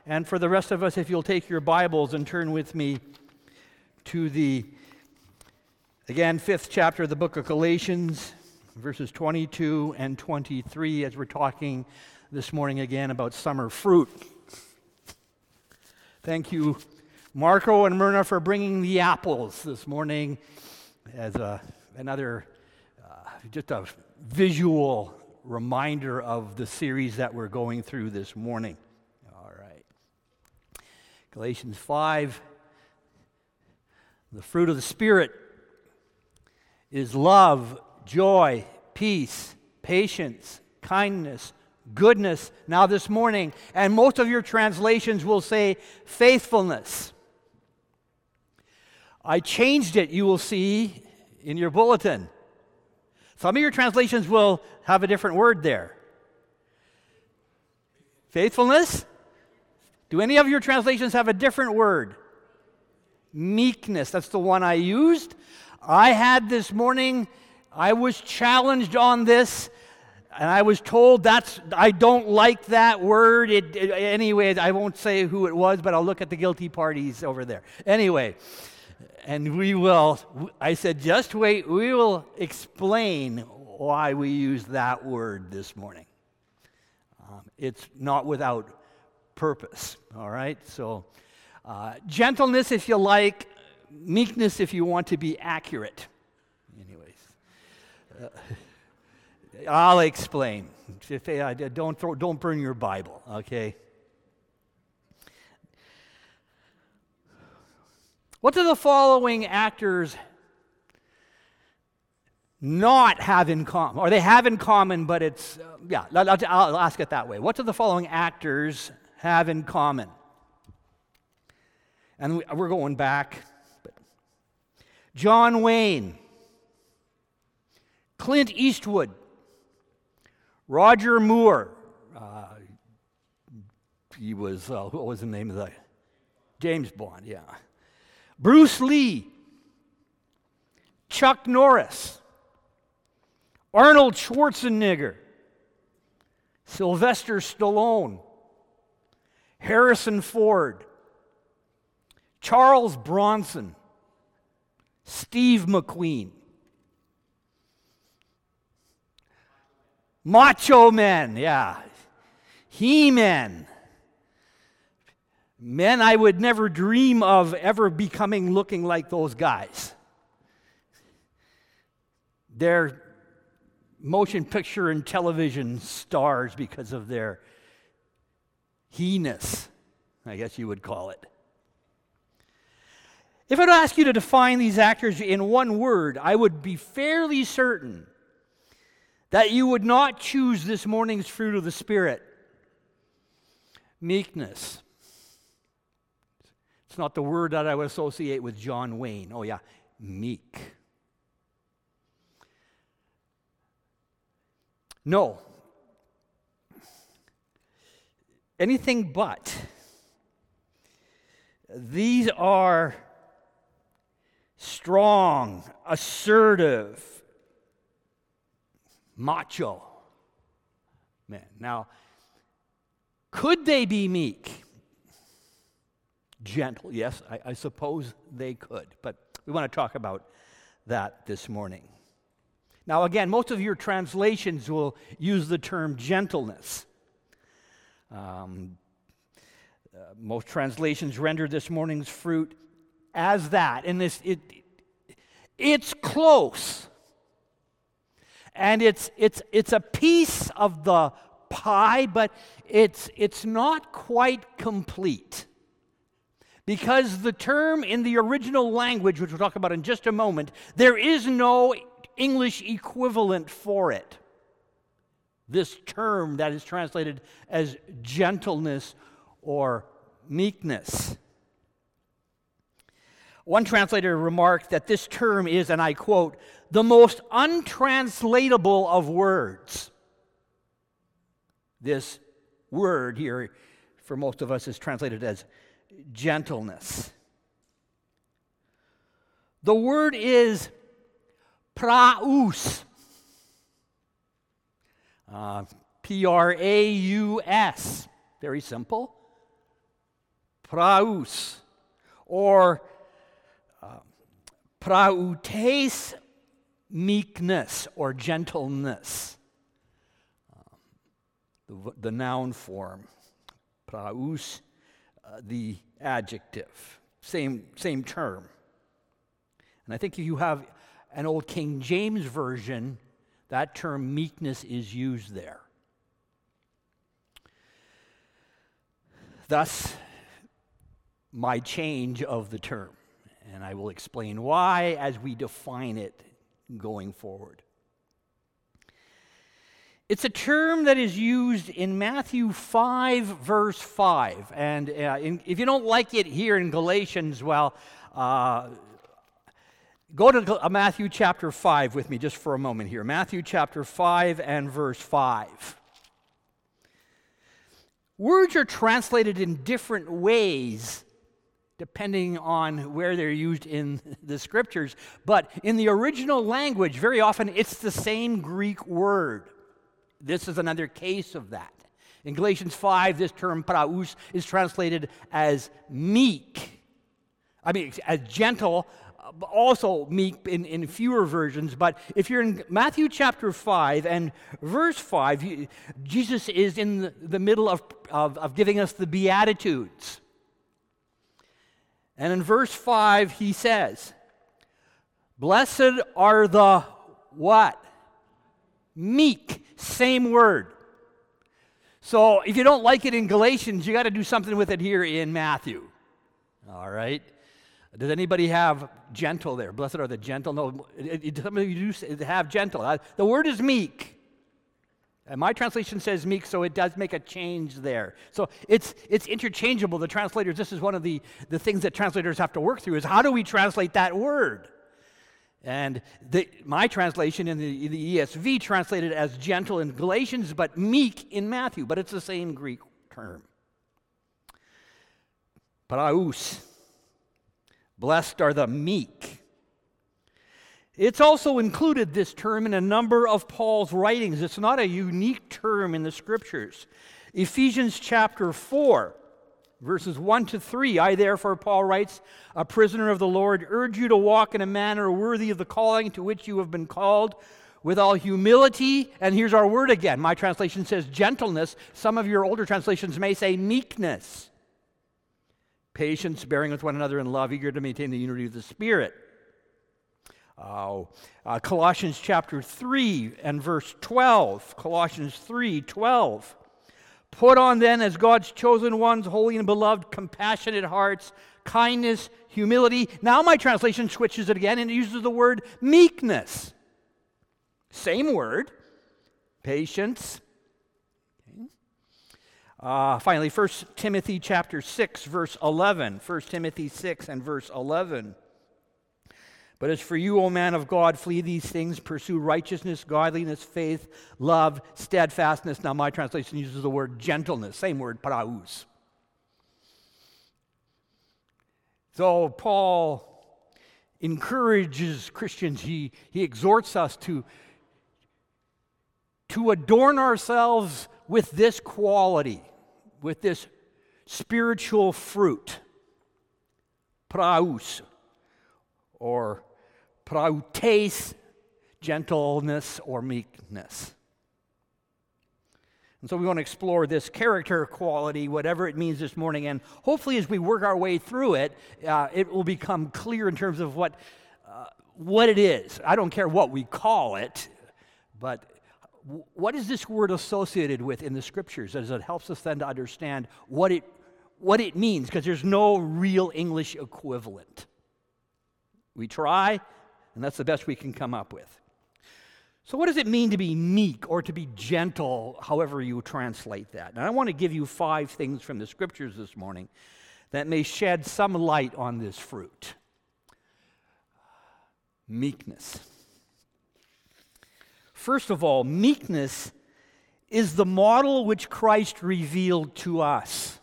And for the rest of us, if you'll take your Bibles and turn with me to the, again, 5th chapter of the book of Galatians, verses 22 and 23, as we're talking this morning again about summer fruit. Thank you, Marco and Myrna, for bringing the apples this morning as another, just a visual reminder of the series that we're going through this morning. All right. Galatians 5, the fruit of the Spirit is love, joy, peace, patience, kindness, goodness. Now this morning, and most of your translations will say faithfulness. I changed it, you will see, in your bulletin. Some of your translations will have a different word there. Faithfulness? Do any of your translations have a different word? Meekness, that's the one I used. I had this morning, I was challenged on this, and I was told I don't like that word. Anyway, I won't say who it was, but I'll look at the guilty parties over there. Anyway, and I said, just wait, we will explain why we use that word this morning. It's not without purpose, all right? So, gentleness if you like, meekness if you want to be accurate. Anyways, I'll explain. Don't burn your Bible, okay? What do the following actors not have in common? Or they have in common, but it's, I'll ask it that way. What do the following actors have in common? And we're going back. John Wayne, Clint Eastwood, Roger Moore, he was, what was the name of the, James Bond, yeah. Bruce Lee, Chuck Norris, Arnold Schwarzenegger, Sylvester Stallone, Harrison Ford, Charles Bronson, Steve McQueen. Macho Men, yeah. He-Men. Men I would never dream of ever looking like those guys. They're motion picture and television stars because of their he-ness, I guess you would call it. If I'd ask you to define these actors in one word, I would be fairly certain that you would not choose this morning's fruit of the Spirit. Meekness. It's not the word that I would associate with John Wayne. Oh yeah, meek. No. Anything but. These are strong, assertive, macho men. Now, could they be meek? Gentle, yes, I suppose they could, but we want to talk about that this morning. Now, again, most of your translations will use the term gentleness. Most translations render this morning's fruit as that. And it's close. And it's a piece of the pie, but it's not quite complete. Because the term in the original language, which we'll talk about in just a moment, there is no English equivalent for it. This term that is translated as gentleness or meekness. One translator remarked that this term is, and I quote, the most untranslatable of words. This word here, for most of us, is translated as gentleness. The word is praus. Praus. Very simple. praus, or prautes, meekness or gentleness. The noun form, praus, the adjective, same term. And I think if you have an old King James version, that term meekness is used there. Thus, my change of the term. And I will explain why as we define it going forward. It's a term that is used in Matthew 5, verse 5. And if you don't like it here in Galatians, well, go to Matthew chapter 5 with me just for a moment here. Matthew chapter 5 and verse 5. Words are translated in different ways depending on where they're used in the scriptures. But in the original language, very often it's the same Greek word. This is another case of that. In Galatians 5, this term praus is translated as meek. As gentle, also meek in fewer versions. But if you're in Matthew chapter 5 and verse 5, Jesus is in the middle of giving us the Beatitudes. And in verse 5, he says, blessed are the what? Meek. Same word. So if you don't like it in Galatians, you got to do something with it here in Matthew. All right? Does anybody have gentle there? Blessed are the gentle. No, some of you do have gentle. The word is meek. And my translation says meek, so it does make a change there. So it's interchangeable. The translators, this is one of the things that translators have to work through, is how do we translate that word? And my translation in the ESV translated as gentle in Galatians, but meek in Matthew. But it's the same Greek term. Praus. Blessed are the meek. It's also included, this term, in a number of Paul's writings. It's not a unique term in the Scriptures. Ephesians chapter 4, verses 1 to 3, I therefore, Paul writes, a prisoner of the Lord, urge you to walk in a manner worthy of the calling to which you have been called, with all humility. And here's our word again. My translation says gentleness. Some of your older translations may say meekness. Patience, bearing with one another in love, eager to maintain the unity of the Spirit. Colossians chapter 3 and verse 12. Colossians 3:12. Put on then as God's chosen ones, holy and beloved, compassionate hearts, kindness, humility. Now my translation switches it again and it uses the word meekness. Same word. Patience. Finally, 1 Timothy chapter 6, verse 11. 1 Timothy 6 and verse 11. But as for you, O man of God, flee these things, pursue righteousness, godliness, faith, love, steadfastness. Now my translation uses the word gentleness, same word, praus. So Paul encourages Christians, he exhorts us to adorn ourselves with this quality, with this spiritual fruit, praus, or prautes, gentleness or meekness. And so we want to explore this character quality, whatever it means this morning, and hopefully as we work our way through it, it will become clear in terms of what it is. I don't care what we call it, but what is this word associated with in the Scriptures, as it helps us then to understand what it means, because there's no real English equivalent. We try, and that's the best we can come up with. So what does it mean to be meek or to be gentle, however you translate that? And I want to give you 5 things from the Scriptures this morning that may shed some light on this fruit. Meekness. First of all, meekness is the model which Christ revealed to us.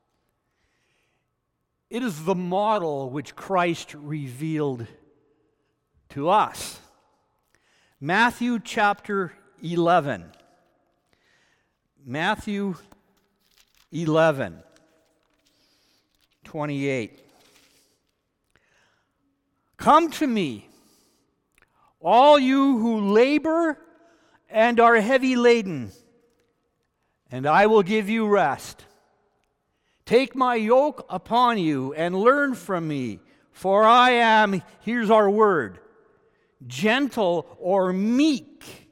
It is the model which Christ revealed to us. Matthew chapter 11. Matthew 11. 28. Come to me, all you who labor and are heavy laden, and I will give you rest. Take my yoke upon you and learn from me, for I am, here's our word, gentle or meek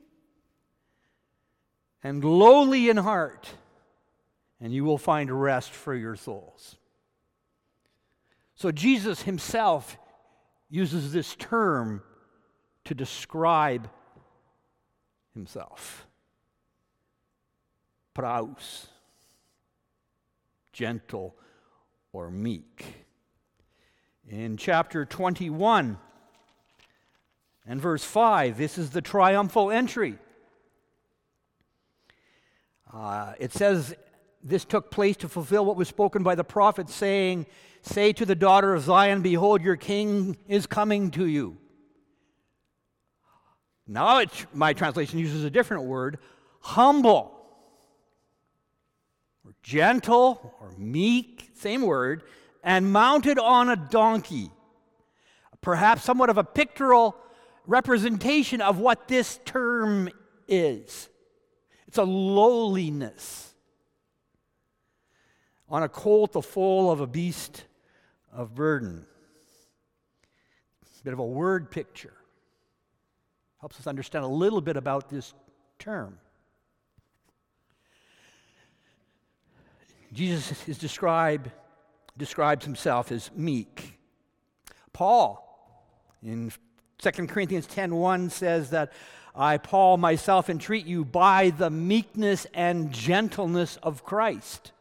and lowly in heart, and you will find rest for your souls. So Jesus himself uses this term to describe himself. Praus, gentle or meek. In chapter 21 and verse 5, this is the triumphal entry. It says, this took place to fulfill what was spoken by the prophet, saying, say to the daughter of Zion, behold, your king is coming to you. Now my translation uses a different word, humble, or gentle, or meek, same word, and mounted on a donkey. Perhaps somewhat of a pictorial representation of what this term is. It's a lowliness. On a colt, the foal of a beast of burden. A bit of a word picture. Helps us understand a little bit about this term. Jesus is describes himself as meek. Paul, in 2 Corinthians 10:1, says that I, Paul, myself entreat you by the meekness and gentleness of Christ.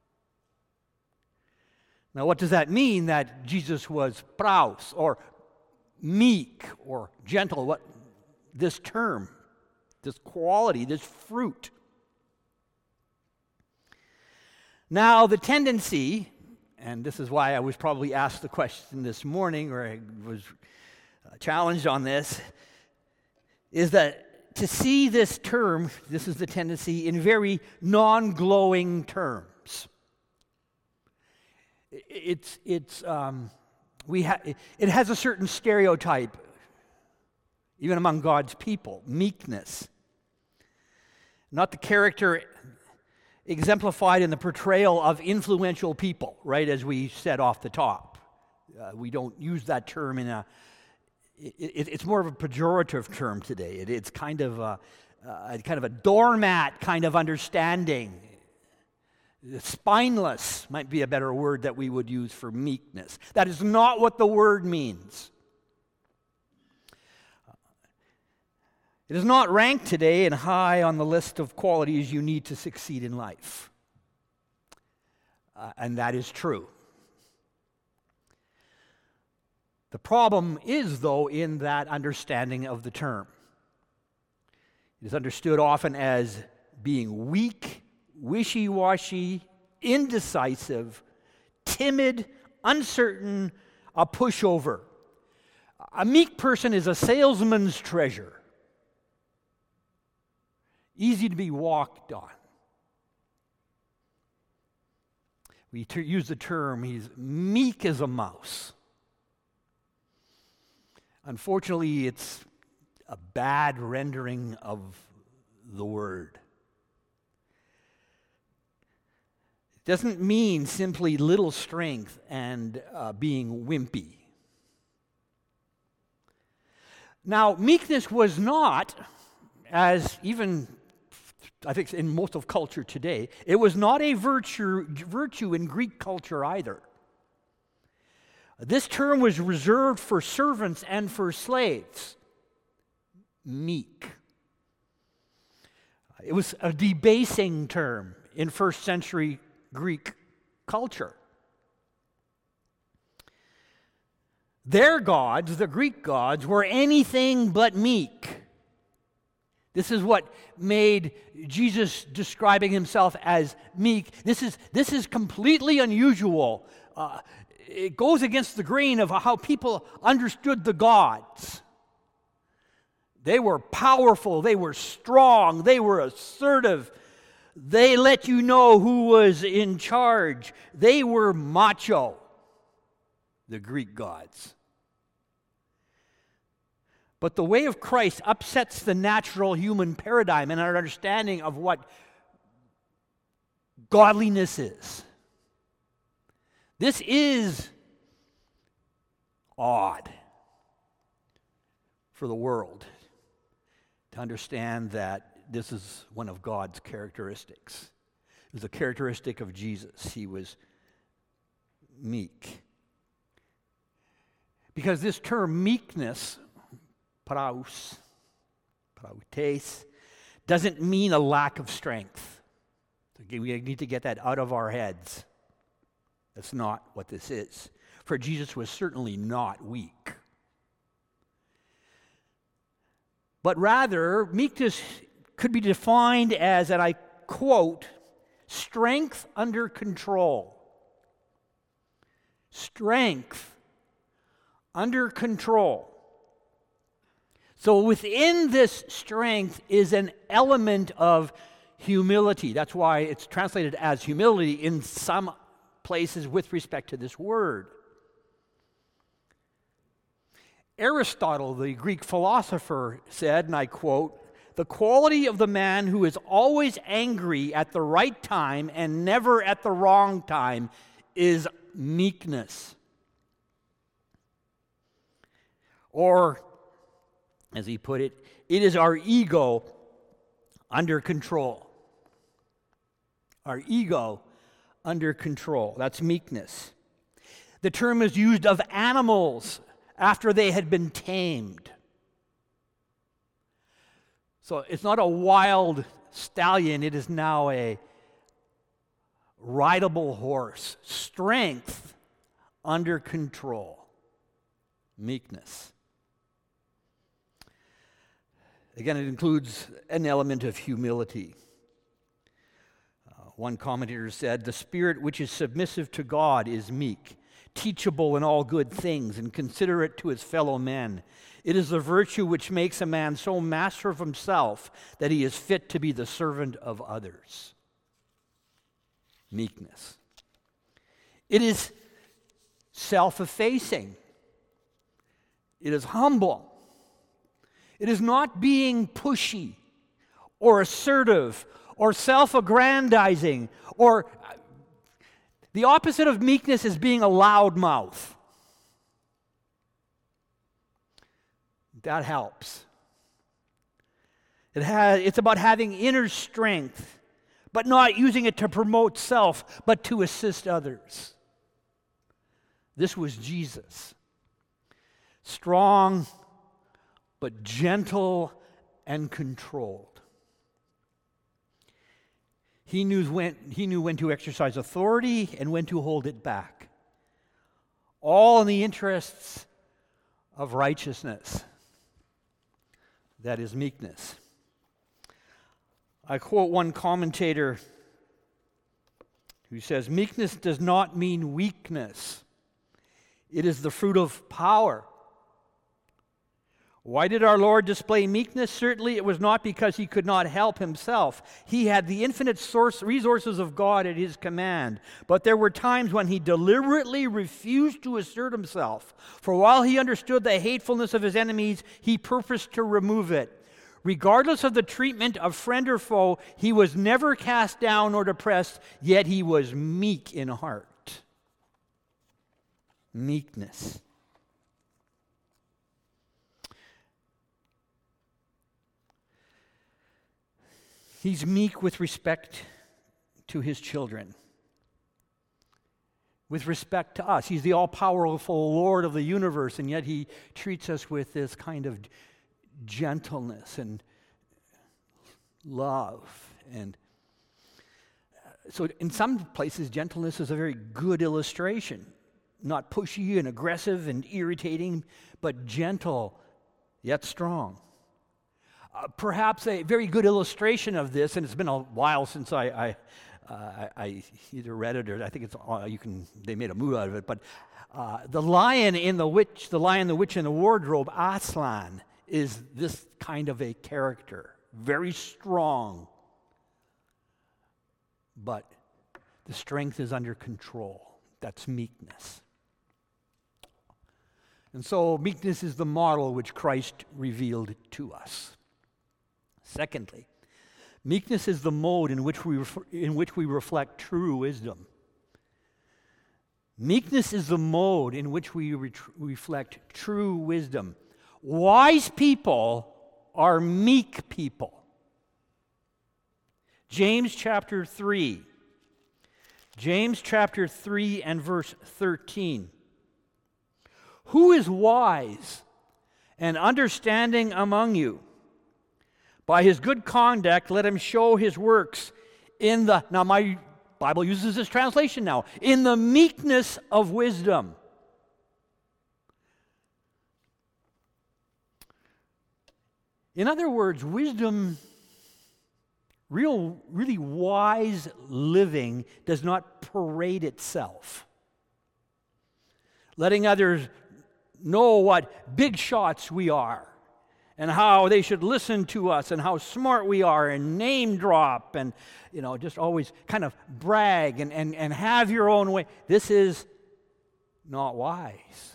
Now, what does that mean that Jesus was praus, or meek, or gentle? What this term, this quality, this fruit. Now, the tendency, and this is why I was probably asked the question this morning, or I was challenged on this, is that to see this term, this is the tendency, in very non-glowing terms. It has a certain stereotype, even among God's people, meekness. Not the character exemplified in the portrayal of influential people, right, as we said off the top. We don't use that term it's more of a pejorative term today. It's kind of a doormat kind of understanding. Spineless might be a better word that we would use for meekness. That is not what the word means. It is not ranked today and high on the list of qualities you need to succeed in life. And that is true. The problem is, though, in that understanding of the term. It is understood often as being weak, wishy-washy, indecisive, timid, uncertain, a pushover. A meek person is a salesman's treasure. Easy to be walked on. We use the term, he's meek as a mouse. Unfortunately, it's a bad rendering of the word. It doesn't mean simply little strength and being wimpy. Now, meekness was not, as even I think in most of culture today, it was not a virtue in Greek culture either. This term was reserved for servants and for slaves. Meek. It was a debasing term in first century Greek culture. Their gods, the Greek gods, were anything but meek. This is what made Jesus describing himself as meek. This is completely unusual. It goes against the grain of how people understood the gods. They were powerful, they were strong, they were assertive. They let you know who was in charge. They were macho. the Greek gods. But the way of Christ upsets the natural human paradigm and our understanding of what godliness is. This is odd for the world to understand that this is one of God's characteristics. It was a characteristic of Jesus. He was meek. Because this term meekness, praus, doesn't mean a lack of strength. We need to get that out of our heads. That's not what this is. For Jesus was certainly not weak. But rather, meekness could be defined as, and I quote, strength under control. Strength under control. So within this strength is an element of humility. That's why it's translated as humility in some places with respect to this word. Aristotle, the Greek philosopher, said, and I quote, "The quality of the man who is always angry at the right time and never at the wrong time is meekness." Or, as he put it, it is our ego under control. Our ego under control. That's meekness. The term is used of animals after they had been tamed. So it's not a wild stallion, it is now a rideable horse. Strength under control. Meekness. Again, it includes an element of humility. One commentator said, "The spirit which is submissive to God is meek, teachable in all good things, and considerate to his fellow men. It is the virtue which makes a man so master of himself that he is fit to be the servant of others." Meekness. It is self-effacing. It is humble. It is not being pushy or assertive or self-aggrandizing, or the opposite of meekness is being a loudmouth. That helps. It's about having inner strength, but not using it to promote self, but to assist others. This was Jesus. Strong, but gentle and controlled. He knew when to exercise authority and when to hold it back. All in the interests of righteousness. That is meekness. I quote one commentator who says, "Meekness does not mean weakness. It is the fruit of power." Why did our Lord display meekness? Certainly it was not because he could not help himself. He had the infinite resources of God at his command. But there were times when he deliberately refused to assert himself. For while he understood the hatefulness of his enemies, he purposed to remove it. Regardless of the treatment of friend or foe, he was never cast down or depressed, yet he was meek in heart. Meekness. He's meek with respect to his children, with respect to us. He's the all-powerful Lord of the universe, and yet he treats us with this kind of gentleness and love. And so in some places, gentleness is a very good illustration. Not pushy and aggressive and irritating, but gentle, yet strong. Perhaps a very good illustration of this, and it's been a while since I either read it or I think they made a movie out of it. But the Lion, the Witch, and the Wardrobe, Aslan, is this kind of a character, very strong, but the strength is under control. That's meekness. And so meekness is the model which Christ revealed to us. Secondly, meekness is the mode in which we reflect true wisdom. Meekness is the mode in which we reflect true wisdom. Wise people are meek people. James chapter 3. James chapter 3 and verse 13. Who is wise and understanding among you? By his good conduct, let him show his works in the, now my Bible uses this translation now, in the meekness of wisdom. In other words, wisdom, really wise living does not parade itself, letting others know what big shots we are and how they should listen to us and how smart we are and name drop and, just always kind of brag and have your own way. This is not wise.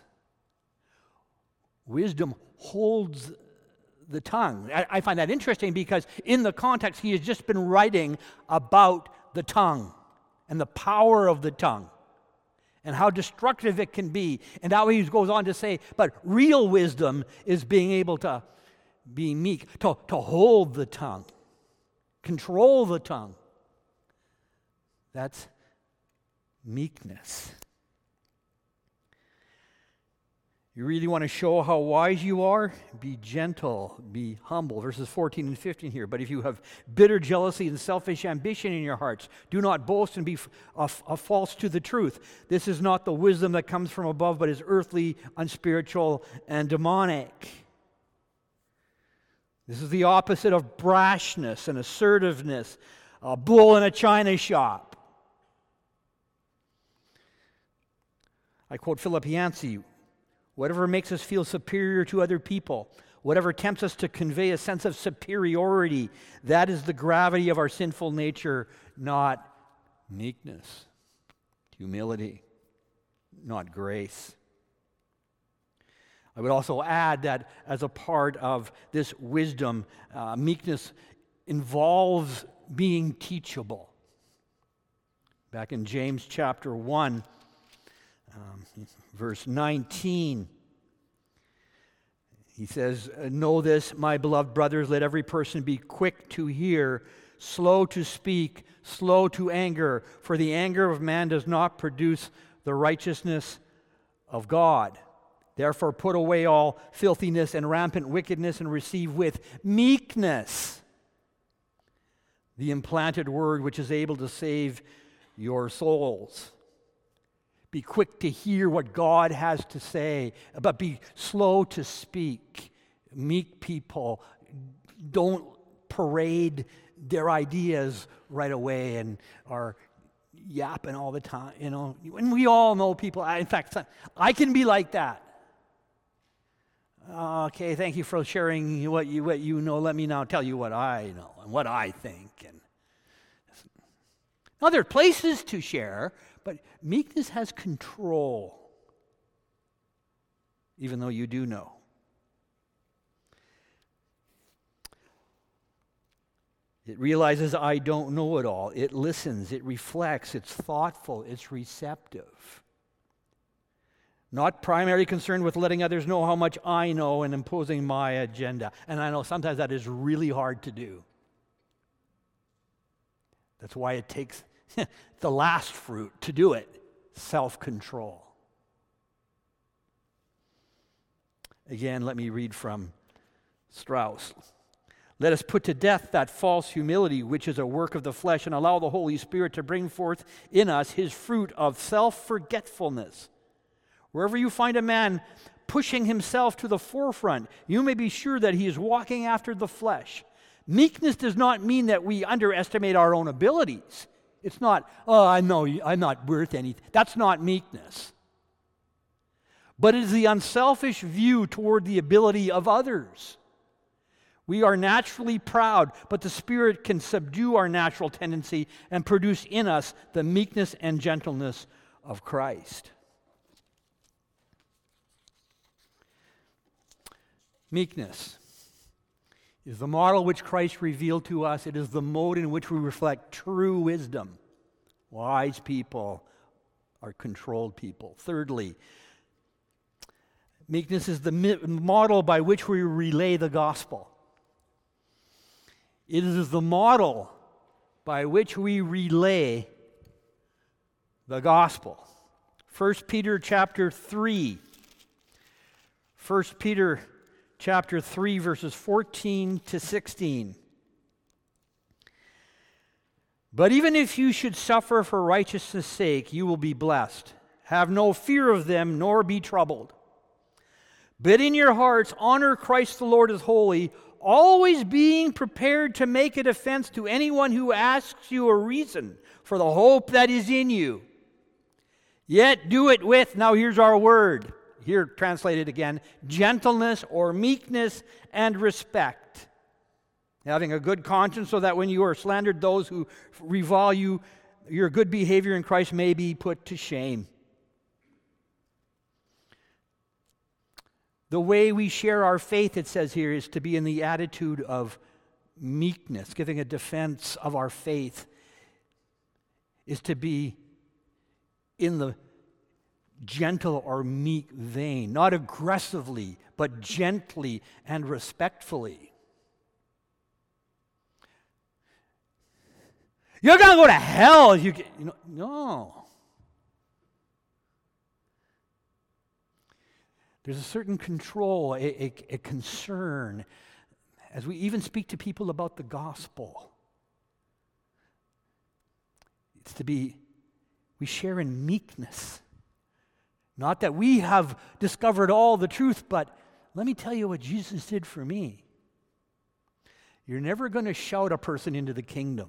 Wisdom holds the tongue. I find that interesting because in the context he has just been writing about the tongue and the power of the tongue and how destructive it can be. And now he goes on to say, but real wisdom is being able to be meek, to hold the tongue, control the tongue. That's meekness. You really want to show how wise you are? Be gentle, be humble. Verses 14 and 15 here. But if you have bitter jealousy and selfish ambition in your hearts, do not boast and be false to the truth. This is not the wisdom that comes from above, but is earthly, unspiritual, and demonic. This is the opposite of brashness and assertiveness, a bull in a china shop. I quote Philip Yancey, whatever makes us feel superior to other people, whatever tempts us to convey a sense of superiority, that is the gravity of our sinful nature, not meekness, humility, not grace. I would also add that as a part of this wisdom, meekness involves being teachable. Back in James chapter 1, verse 19, he says, know this, my beloved brothers, let every person be quick to hear, slow to speak, slow to anger, for the anger of man does not produce the righteousness of God. Therefore put away all filthiness and rampant wickedness and receive with meekness the implanted word which is able to save your souls. Be quick to hear what God has to say, but be slow to speak. Meek people don't parade their ideas right away and are yapping all the time. And we all know people. In fact, I can be like that. Okay, thank you for sharing what you know. Let me now tell you what I know and what I think. And now there are places to share, but meekness has control, even though you do know. It realizes I don't know it all. It listens, it reflects, it's thoughtful, it's receptive. Not primarily concerned with letting others know how much I know and imposing my agenda. And I know sometimes that is really hard to do. That's why it takes the last fruit to do it, self-control. Again, let me read from Strauss. Let us put to death that false humility which is a work of the flesh and allow the Holy Spirit to bring forth in us his fruit of self-forgetfulness. Wherever you find a man pushing himself to the forefront, you may be sure that he is walking after the flesh. Meekness does not mean that we underestimate our own abilities. It's not, I know I'm not worth anything. That's not meekness. But it is the unselfish view toward the ability of others. We are naturally proud, but the Spirit can subdue our natural tendency and produce in us the meekness and gentleness of Christ. Meekness is the model which Christ revealed to us. It is the mode in which we reflect true wisdom. Wise people are controlled people. Thirdly, meekness is the model by which we relay the gospel. It is the model by which we relay the gospel. 1 Peter chapter 3. 1 Peter chapter 3, verses 14 to 16. But even if you should suffer for righteousness' sake, you will be blessed. Have no fear of them, nor be troubled. But in your hearts, honor Christ the Lord as holy, always being prepared to make a defense to anyone who asks you a reason for the hope that is in you. Yet do it with, now here's our word, here translated again, gentleness or meekness and respect. Having a good conscience so that when you are slandered, those who revile you, your good behavior in Christ may be put to shame. The way we share our faith, it says here, is to be in the attitude of meekness, giving a defense of our faith, is to be in the gentle or meek vein, not aggressively, but gently and respectfully. You're going to go to hell if you get, no. There's a certain control, a concern, as we even speak to people about the gospel. It's to be, we share in meekness. Not that we have discovered all the truth, but let me tell you what Jesus did for me. You're never going to shout a person into the kingdom.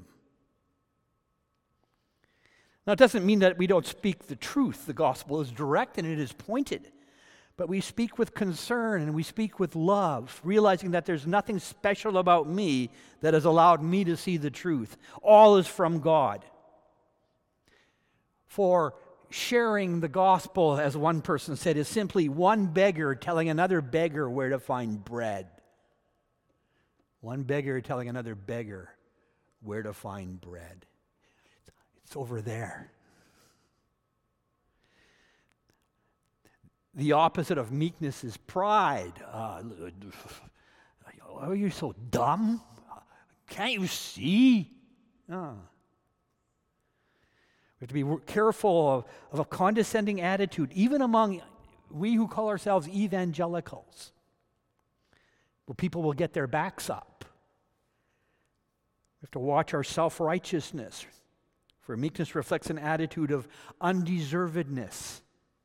Now, it doesn't mean that we don't speak the truth. The gospel is direct and it is pointed. But we speak with concern and we speak with love, realizing that there's nothing special about me that has allowed me to see the truth. All is from God. For sharing the gospel, as one person said, is simply one beggar telling another beggar where to find bread. One beggar telling another beggar where to find bread. It's over there. The opposite of meekness is pride. Are you so dumb? Can't you see? We have to be careful of a condescending attitude, even among we who call ourselves evangelicals, where people will get their backs up. We have to watch our self-righteousness, for meekness reflects an attitude of undeservedness.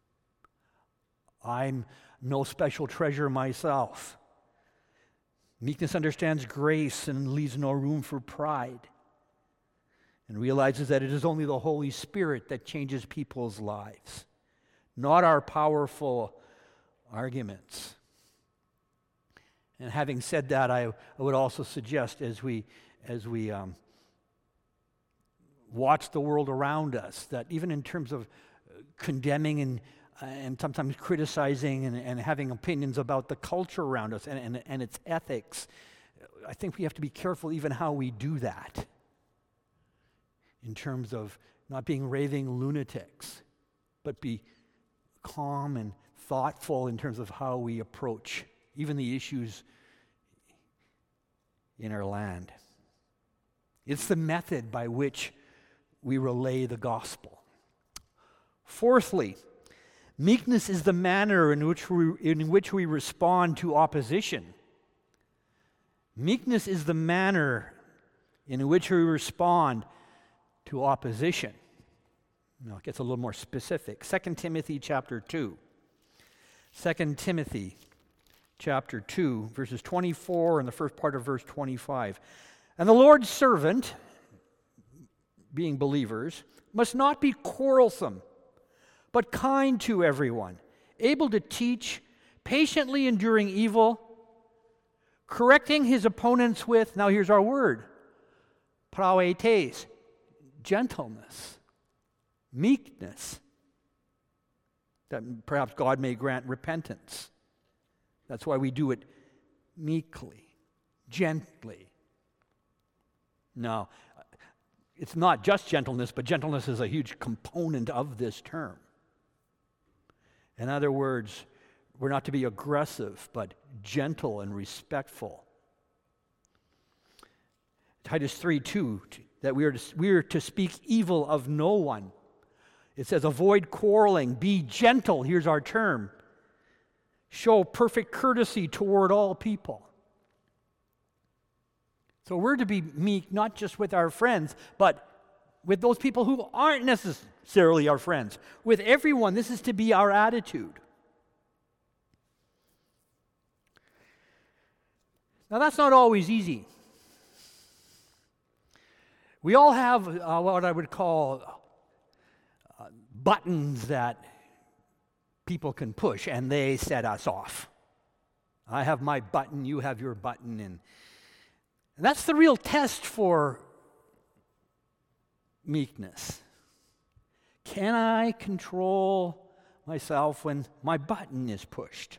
I'm no special treasure myself. Meekness understands grace and leaves no room for pride, and realizes that it is only the Holy Spirit that changes people's lives, not our powerful arguments. And having said that, I would also suggest as we watch the world around us, that even in terms of condemning and sometimes criticizing and having opinions about the culture around us and its ethics, I think we have to be careful even how we do that, in terms of not being raving lunatics, but be calm and thoughtful in terms of how we approach even the issues in our land. It's the method by which we relay the gospel. Fourthly, meekness is the manner in which we respond to opposition. Meekness is the manner in which we respond to opposition. Now it gets a little more specific. 2 Timothy chapter 2. 2 Timothy chapter 2, verses 24 and the first part of verse 25. And the Lord's servant, being believers, must not be quarrelsome, but kind to everyone, able to teach, patiently enduring evil, correcting his opponents with, now here's our word, praoetes, gentleness, meekness, that perhaps God may grant repentance. That's why we do it meekly, gently. No, it's not just gentleness, but gentleness is a huge component of this term. In other words, we're not to be aggressive, but gentle and respectful. Titus 3:2, that we are to speak evil of no one. It says, avoid quarreling, be gentle, here's our term. Show perfect courtesy toward all people. So we're to be meek, not just with our friends, but with those people who aren't necessarily our friends. With everyone, this is to be our attitude. Now, that's not always easy. We all have what I would call buttons that people can push, and they set us off. I have my button, you have your button, and that's the real test for meekness. Can I control myself when my button is pushed?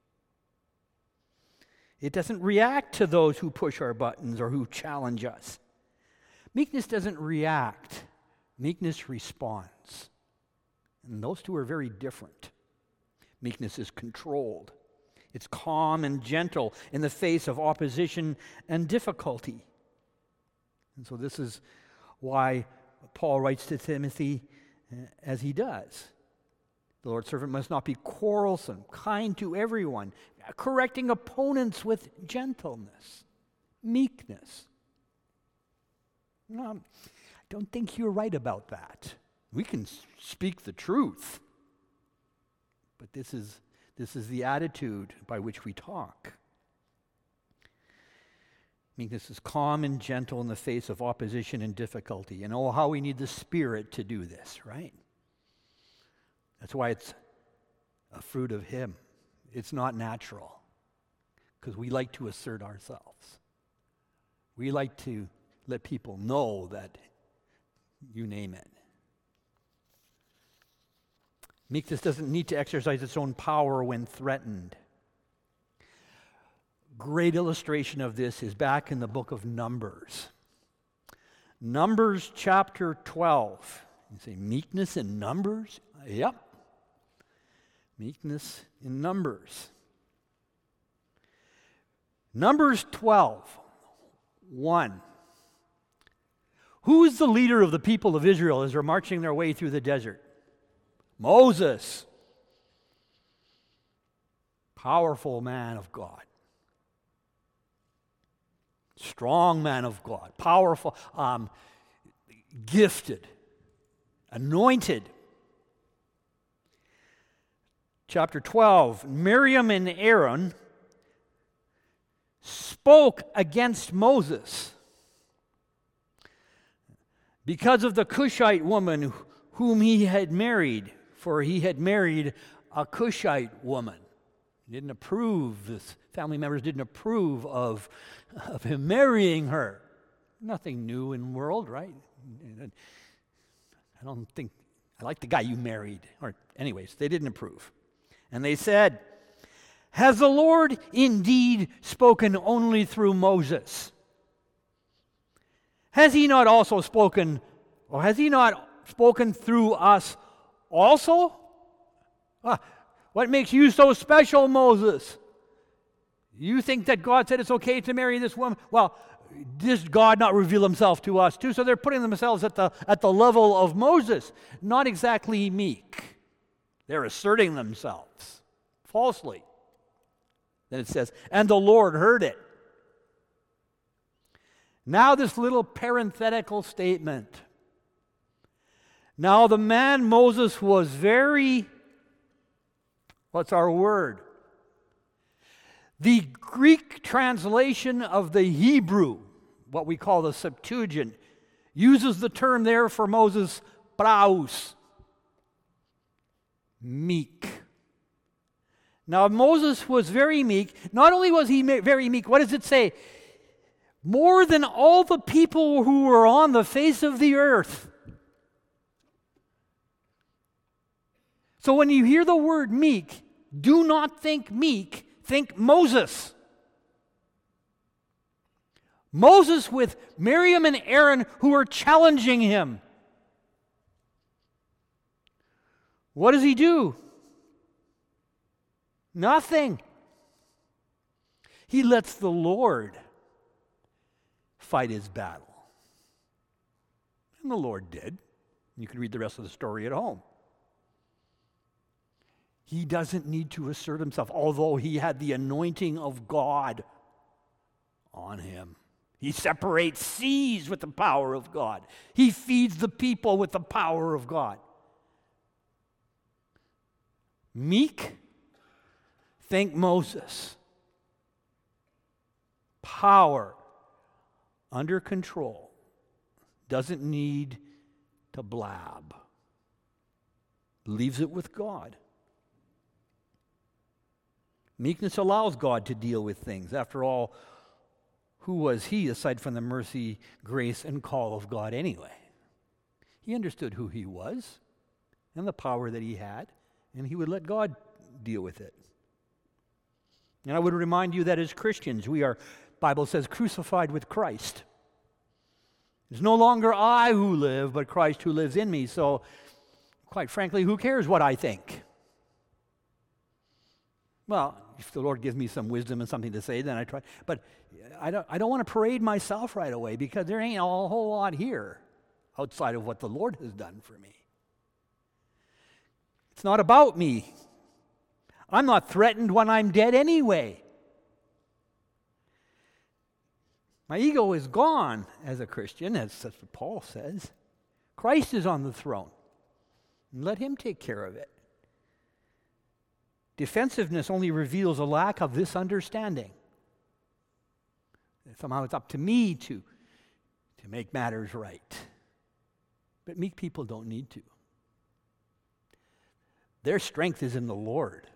It doesn't react to those who push our buttons or who challenge us. Meekness doesn't react. Meekness responds. And those two are very different. Meekness is controlled. It's calm and gentle in the face of opposition and difficulty. And so this is why Paul writes to Timothy as he does. The Lord's servant must not be quarrelsome, kind to everyone, correcting opponents with gentleness, meekness. No, I don't think you're right about that. We can speak the truth, but this is the attitude by which we talk. Meekness is calm and gentle in the face of opposition and difficulty. And oh, how we need the Spirit to do this, right? That's why it's a fruit of Him. It's not natural, because we like to assert ourselves. We like to let people know that you name it. Meekness doesn't need to exercise its own power when threatened. Great illustration of this is back in the book of Numbers. Numbers chapter 12. You say, meekness in Numbers? Yep. Meekness in Numbers. Numbers 12:1. Who is the leader of the people of Israel as they're marching their way through the desert? Moses. Powerful man of God. Strong man of God. Powerful, gifted, anointed. Chapter 12, Miriam and Aaron spoke against Moses because of the Cushite woman whom he had married, for he had married a Cushite woman. He didn't approve, his family members didn't approve of him marrying her. Nothing new in the world, right? I don't think, I like the guy you married. Or anyways, they didn't approve. And they said, has the Lord indeed spoken only through Moses? Has he not also spoken, or has he not spoken through us also? What makes you so special, Moses? You think that God said it's okay to marry this woman? Well, does God not reveal himself to us too? So they're putting themselves at the level of Moses, not exactly meek. They're asserting themselves falsely. Then it says, and the Lord heard it. Now this little parenthetical statement. Now the man Moses was very, what's our word? The Greek translation of the Hebrew, what we call the Septuagint, uses the term there for Moses, praus, meek. Now Moses was very meek. Not only was he very meek, what does it say? More than all the people who were on the face of the earth. So when you hear the word meek, do not think meek, think Moses. Moses with Miriam and Aaron who are challenging him. What does he do? Nothing. He lets the Lord fight his battle. And the Lord did. You can read the rest of the story at home. He doesn't need to assert himself, although he had the anointing of God on him. He separates seas with the power of God. He feeds the people with the power of God. Meek, think Moses. Power, under control, doesn't need to blab. Leaves it with God. Meekness allows God to deal with things. After all, who was he aside from the mercy, grace, and call of God anyway? He understood who he was and the power that he had, and he would let God deal with it. And I would remind you that as Christians, we are, Bible says, crucified with Christ. It's no longer I who live, but Christ who lives in me. So, quite frankly, who cares what I think? Well, if the Lord gives me some wisdom and something to say, then I try. But I don't want to parade myself right away, because there ain't a whole lot here outside of what the Lord has done for me. It's not about me. I'm not threatened when I'm dead anyway. My ego is gone as a Christian, that's what Paul says. Christ is on the throne. And let him take care of it. Defensiveness only reveals a lack of this understanding. Somehow it's up to me to make matters right. But meek people don't need to. Their strength is in the Lord.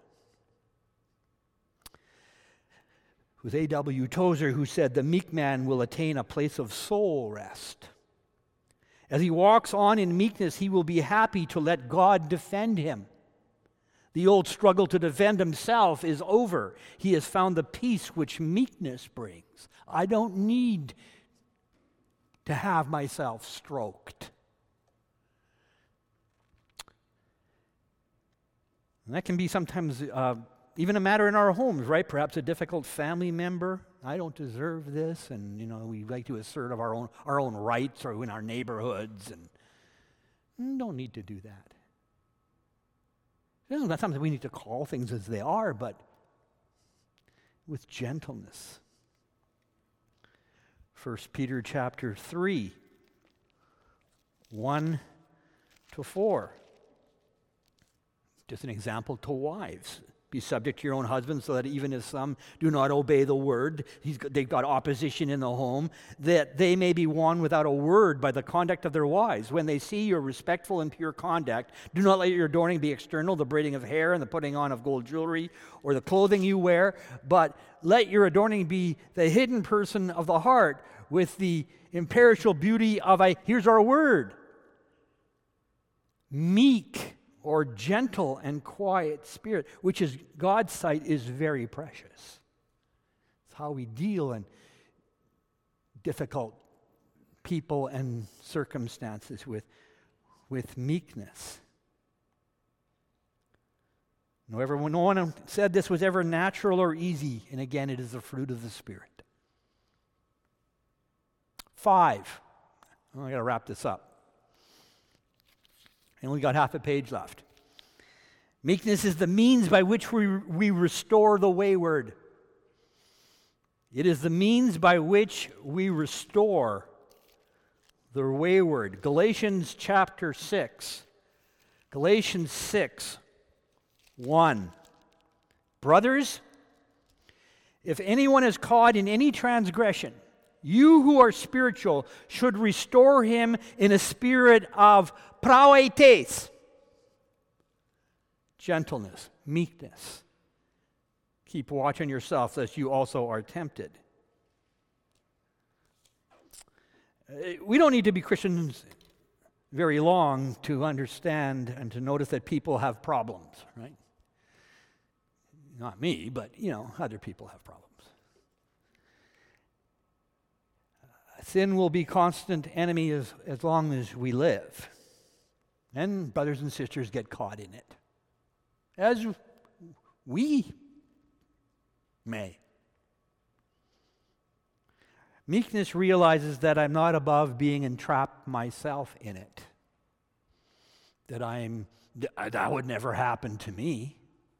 It was A.W. Tozer who said, "The meek man will attain a place of soul rest. As he walks on in meekness, he will be happy to let God defend him. The old struggle to defend himself is over. He has found the peace which meekness brings. I don't need to have myself stroked." And that can be sometimes even a matter in our homes, right? Perhaps a difficult family member. I don't deserve this, and we like to assert of our own rights, or in our neighborhoods, and don't need to do that. It's not something we need to call things as they are, but with gentleness. 1 Peter chapter 3, 1 to 4. Just an example to wives. Be subject to your own husbands, so that even if some do not obey the word, they've got opposition in the home, that they may be won without a word by the conduct of their wives. When they see your respectful and pure conduct, do not let your adorning be external, the braiding of hair and the putting on of gold jewelry, or the clothing you wear, but let your adorning be the hidden person of the heart, with the imperishable beauty of here's our word, meek, or gentle and quiet spirit, which is God's sight is very precious. It's how we deal in difficult people and circumstances with meekness. No one said this was ever natural or easy, and again, it is the fruit of the Spirit. 5. I got to wrap this up. I only got half a page left. Meekness is the means by which we restore the wayward. It is the means by which we restore the wayward. Galatians chapter 6. Galatians 6, 1. Brothers, if anyone is caught in any transgression, you who are spiritual should restore him in a spirit of praoites, gentleness, meekness. Keep watch on yourself, lest you also are tempted. We don't need to be Christians very long to understand and to notice that people have problems, right? Not me, but other people have problems. Sin will be constant enemy as long as we live. And brothers and sisters get caught in it, as we may. Meekness realizes that I'm not above being entrapped myself in it. That would never happen to me.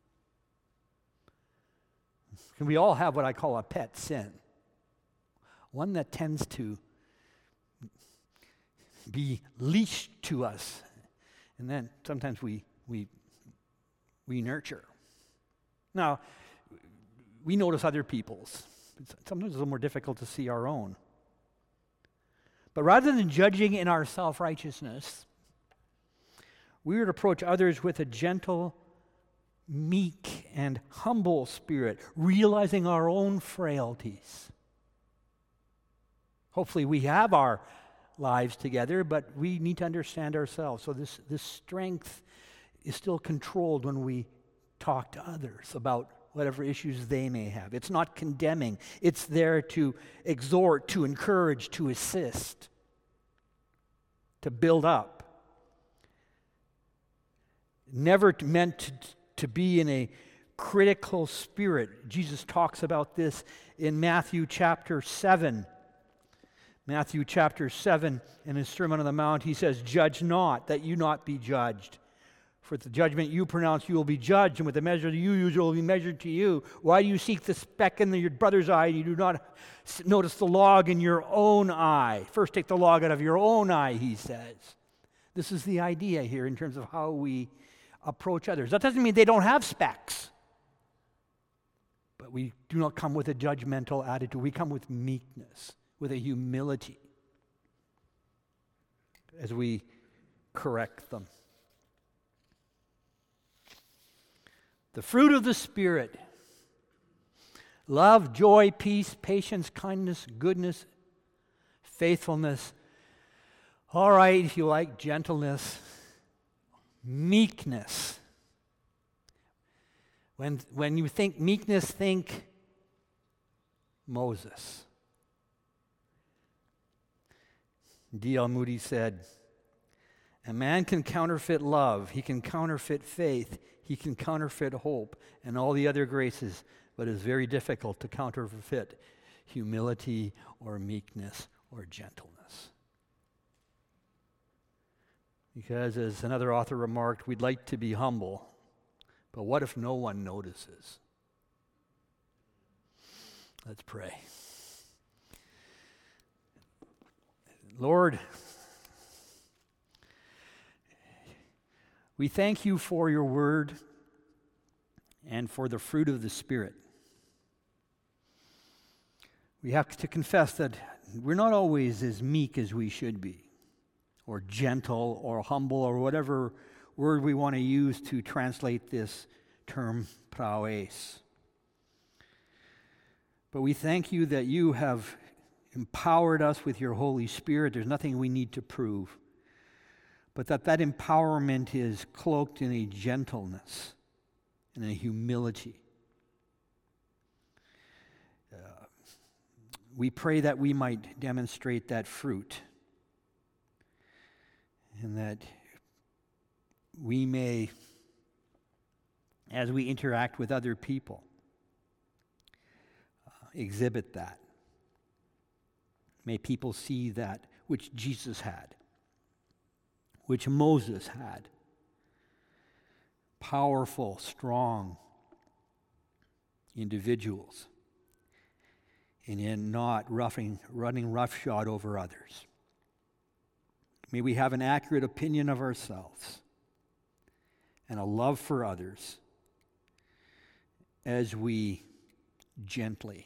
And we all have what I call a pet sin. One that tends to be leashed to us. And then sometimes we nurture. Now, we notice other people's. Sometimes it's a little more difficult to see our own. But rather than judging in our self-righteousness, we would approach others with a gentle, meek, and humble spirit, realizing our own frailties. Hopefully we have our lives together, but we need to understand ourselves. So this strength is still controlled when we talk to others about whatever issues they may have. It's not condemning. It's there to exhort, to encourage, to assist, to build up. Never meant to be in a critical spirit. Jesus talks about this in Matthew chapter 7. Matthew chapter 7, in his Sermon on the Mount, he says, "Judge not, that you not be judged. For the judgment you pronounce, you will be judged, and with the measure you use, it will be measured to you. Why do you seek the speck in your brother's eye, and you do not notice the log in your own eye? First take the log out of your own eye," he says. This is the idea here in terms of how we approach others. That doesn't mean they don't have specks. But we do not come with a judgmental attitude. We come with meekness, with a humility as we correct them. The fruit of the Spirit: love, joy, peace, patience, kindness, goodness, faithfulness. All right, if you like, gentleness, meekness. When you think meekness, think Moses. D.L. Moody said, "A man can counterfeit love, he can counterfeit faith, he can counterfeit hope and all the other graces, but it is very difficult to counterfeit humility or meekness or gentleness." Because, as another author remarked, we'd like to be humble, but what if no one notices? Let's pray. Lord, we thank you for your word and for the fruit of the Spirit. We have to confess that we're not always as meek as we should be, or gentle, or humble, or whatever word we want to use to translate this term, praoes. But we thank you that you have empowered us with your Holy Spirit. There's nothing we need to prove, but that empowerment is cloaked in a gentleness and a humility. We pray that we might demonstrate that fruit, and that we may, as we interact with other people, exhibit that. May people see that which Jesus had, which Moses had. Powerful, strong individuals, and in not running roughshod over others. May we have an accurate opinion of ourselves and a love for others as we gently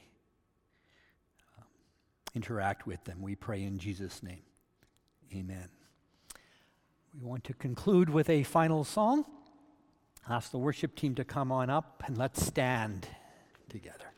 interact with them. We pray in Jesus' name. Amen. We want to conclude with a final song. Ask the worship team to come on up, and let's stand together.